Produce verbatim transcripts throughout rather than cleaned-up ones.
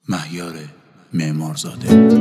مهیار معمارزاده.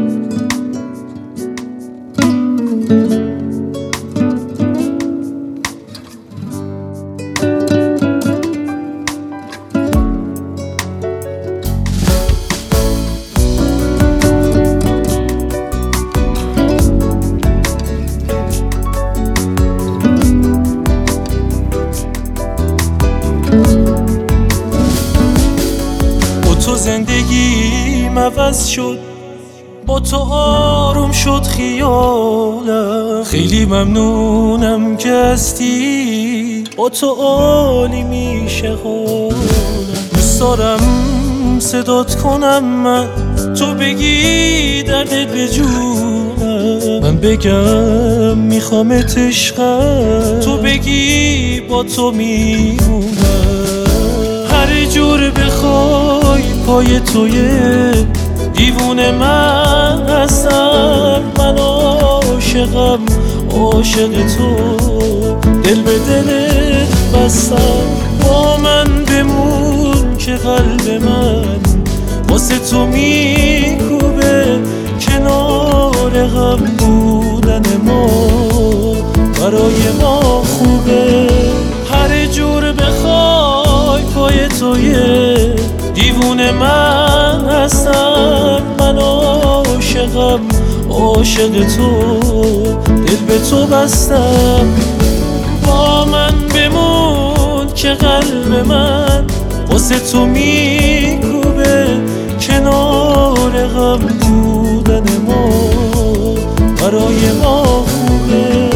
تو زندگیم عوض شد، با تو آروم شد خیالم. خیلی ممنونم که هستی، با تو عالی میشه حالم. دوست دارم صدات کنم من، تو بگی دردت به جونم. من بگم میخوامت عشقم، تو بگی با تو میمونم. هر جور بخوای پای تویه، دیوونه من هستم. من عاشقم، عاشق تو، دل به دلت بستم. با من بمون که قلب من واسه تو میکوبه. کنار غم بودن ما برای ما خوبه. هر جور بخوای پای تویه، دیوونه من هستم. من عاشقم، عاشق تو، دل به تو بستم. با من بمون که قلب من واسه تو میکوبه. کنار غم بودن ما برای ما خوبه.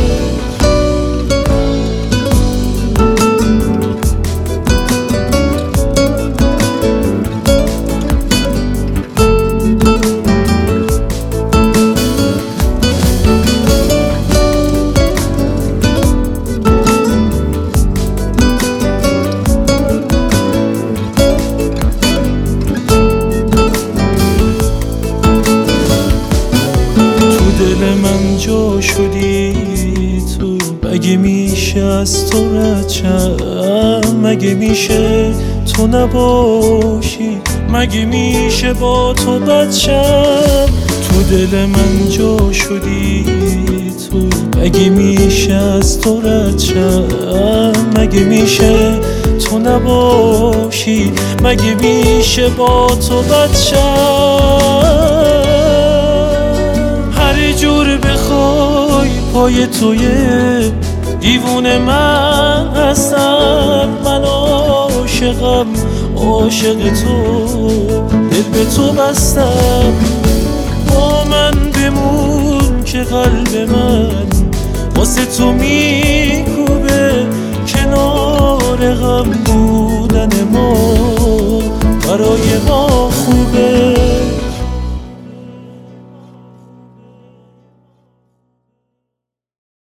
دل من جا شدی تو، مگه میشه از تو رد شم؟ مگه میشه تو نباشی؟ مگه میشه با تو بد شم؟ تو دل من جا شدی تو، مگه میشه از تو رد شم؟ مگه میشه تو نباشی؟ مگه میشه با تو بد شم؟ هر جور بخوای پای تویه، دیوونه من هستم. من عاشقم، عاشق تو، دل به تو بستم. با من بمون که قلب من واسه تو میکوبه. کنار غم بودن ما برای ما خوب